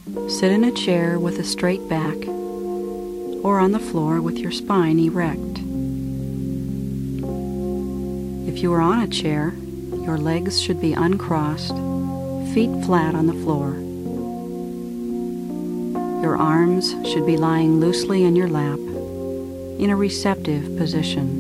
Sit in a chair with a straight back, or on the floor with your spine erect. If you are on a chair, your legs should be uncrossed, feet flat on the floor. Your arms should be lying loosely in your lap, in a receptive position.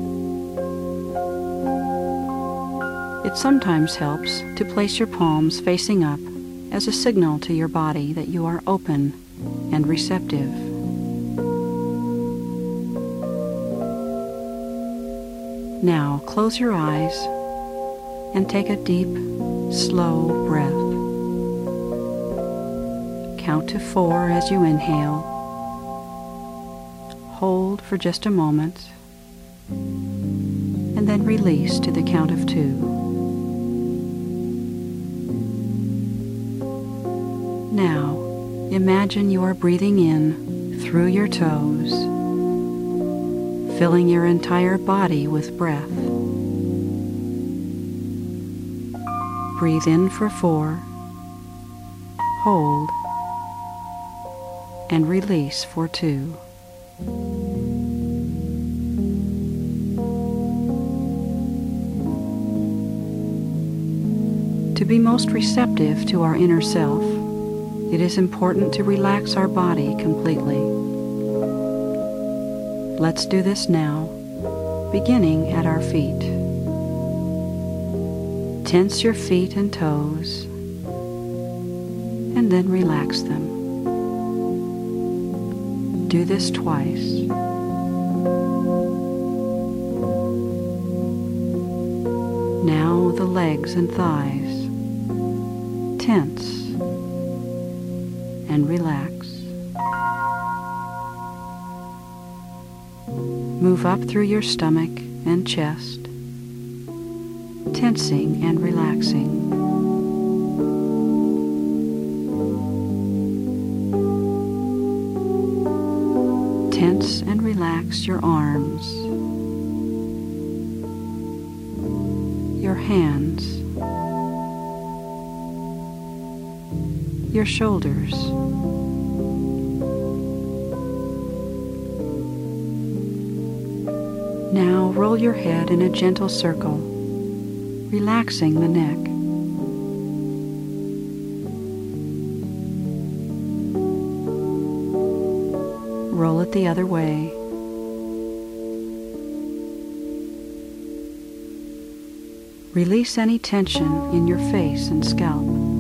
It sometimes helps to place your palms facing up as a signal to your body that you are open and receptive. Now close your eyes and take a deep, slow breath. Count to 4 as you inhale. Hold for just a moment, and then release to the count of 2. Now, imagine you are breathing in through your toes, filling your entire body with breath. Breathe in for 4, hold, and release for 2. To be most receptive to our inner self, it is important to relax our body completely. Let's do this now, beginning at our feet. Tense your feet and toes, and then relax them. Do this twice. Now the legs and thighs. Tense and relax. Move up through your stomach and chest, tensing and relaxing. Tense and relax your arms, your hands, your shoulders, now roll your head in a gentle circle, relaxing the neck. Roll it the other way. Release any tension in your face and scalp.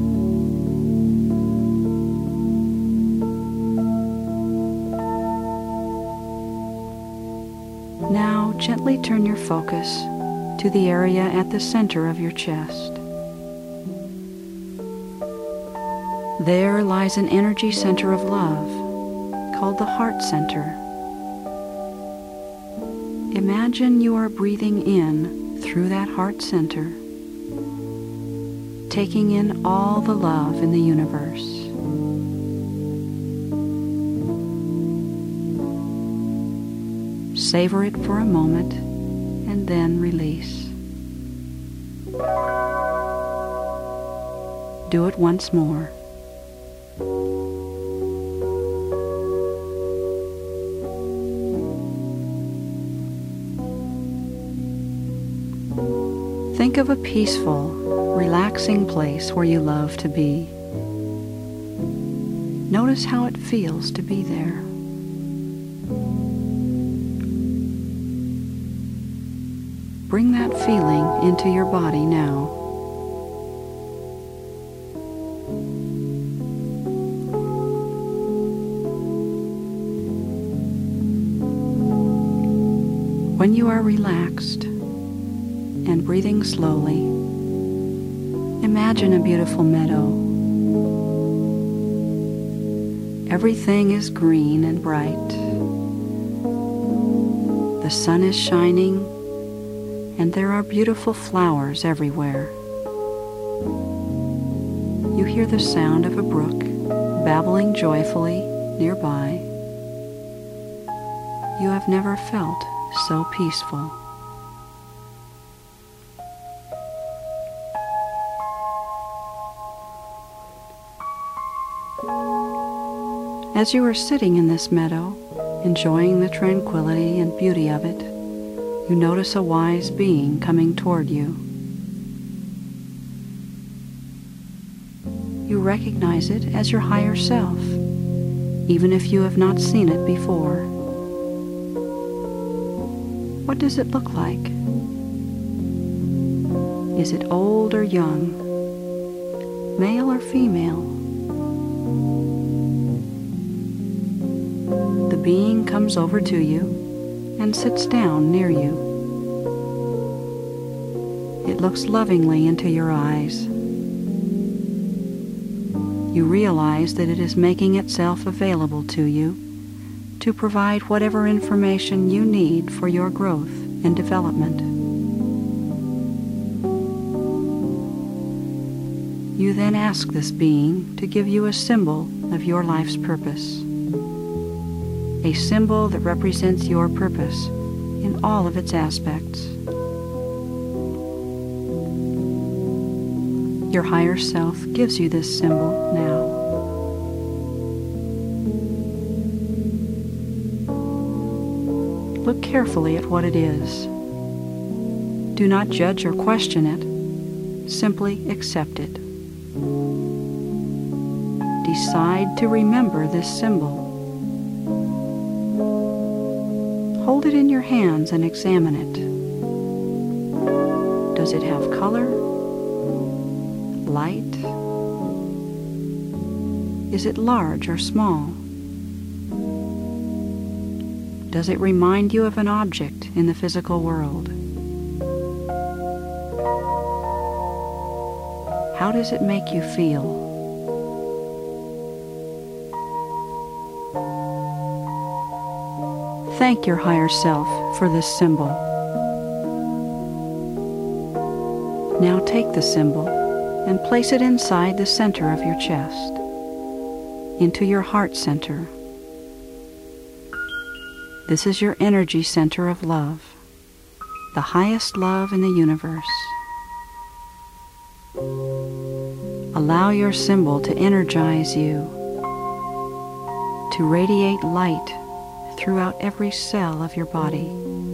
Now gently turn your focus to the area at the center of your chest. There lies an energy center of love called the heart center. Imagine you are breathing in through that heart center, taking in all the love in the universe. Savor it for a moment and then release. Do it once more. Think of a peaceful, relaxing place where you love to be. Notice how it feels to be there. Bring that feeling into your body now. When you are relaxed and breathing slowly, imagine a beautiful meadow. Everything is green and bright. The sun is shining, and there are beautiful flowers everywhere. You hear the sound of a brook babbling joyfully nearby. You have never felt so peaceful. As you are sitting in this meadow, enjoying the tranquility and beauty of it, you notice a wise being coming toward you. You recognize it as your higher self, even if you have not seen it before. What does it look like? Is it old or young? Male or female? The being comes over to you and sits down near you. It looks lovingly into your eyes. You realize that it is making itself available to you to provide whatever information you need for your growth and development. You then ask this being to give you a symbol of your life's purpose. A symbol that represents your purpose in all of its aspects. Your higher self gives you this symbol now. Look carefully at what it is. Do not judge or question it. Simply accept it. Decide to remember this symbol. Hold it in your hands and examine it. Does it have color? Light? Is it large or small? Does it remind you of an object in the physical world? How does it make you feel? Thank your higher self for this symbol. Now take the symbol and place it inside the center of your chest, into your heart center. This is your energy center of love, the highest love in the universe. Allow your symbol to energize you, to radiate light throughout every cell of your body.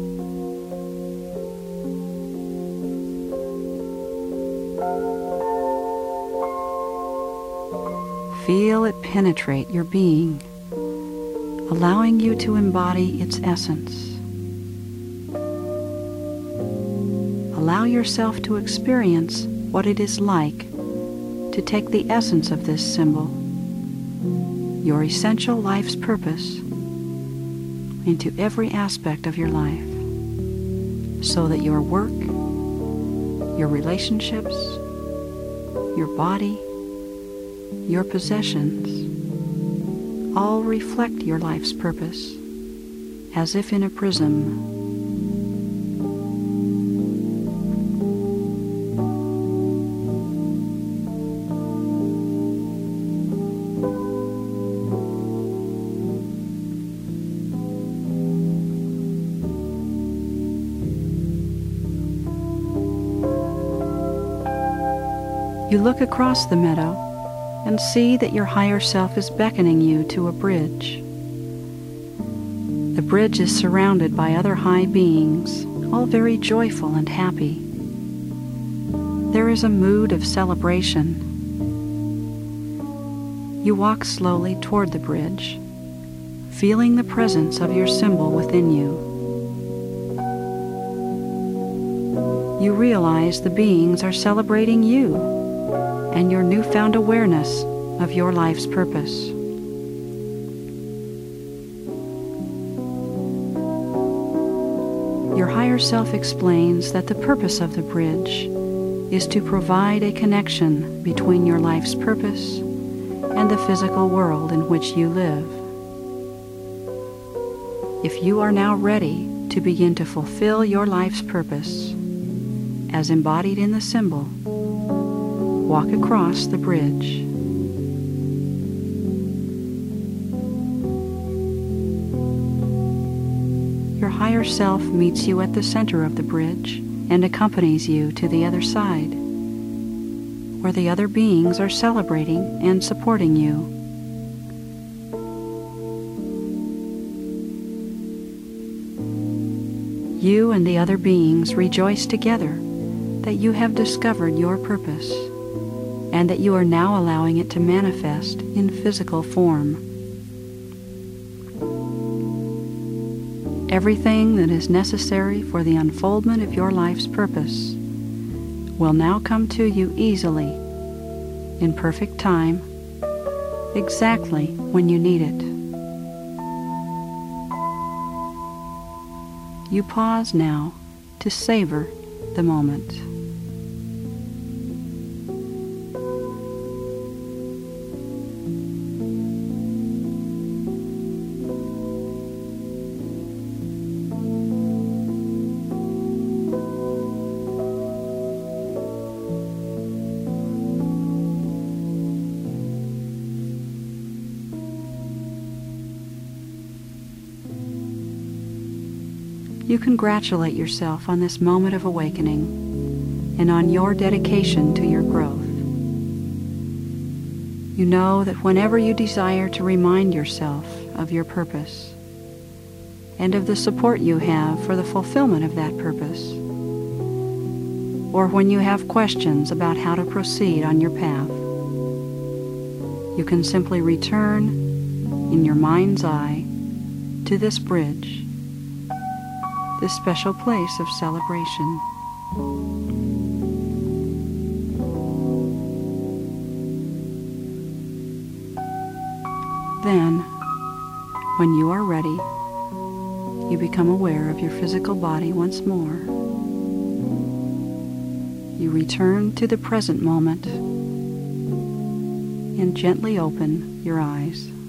Feel it penetrate your being, allowing you to embody its essence. Allow yourself to experience what it is like to take the essence of this symbol, your essential life's purpose, into every aspect of your life, so that your work, your relationships, your body, your possessions all reflect your life's purpose, as if in a prism. You look across the meadow and see that your higher self is beckoning you to a bridge. The bridge is surrounded by other high beings, all very joyful and happy. There is a mood of celebration. You walk slowly toward the bridge, feeling the presence of your symbol within you. You realize the beings are celebrating you and your newfound awareness of your life's purpose. Your higher self explains that the purpose of the bridge is to provide a connection between your life's purpose and the physical world in which you live. If you are now ready to begin to fulfill your life's purpose, as embodied in the symbol, walk across the bridge. Your higher self meets you at the center of the bridge and accompanies you to the other side, where the other beings are celebrating and supporting you. You and the other beings rejoice together that you have discovered your purpose and that you are now allowing it to manifest in physical form. Everything that is necessary for the unfoldment of your life's purpose will now come to you easily, in perfect time, exactly when you need it. You pause now to savor the moment. You congratulate yourself on this moment of awakening and on your dedication to your growth. You know that whenever you desire to remind yourself of your purpose and of the support you have for the fulfillment of that purpose, or when you have questions about how to proceed on your path, you can simply return in your mind's eye to this bridge, this special place of celebration. Then, when you are ready, you become aware of your physical body once more. You return to the present moment and gently open your eyes.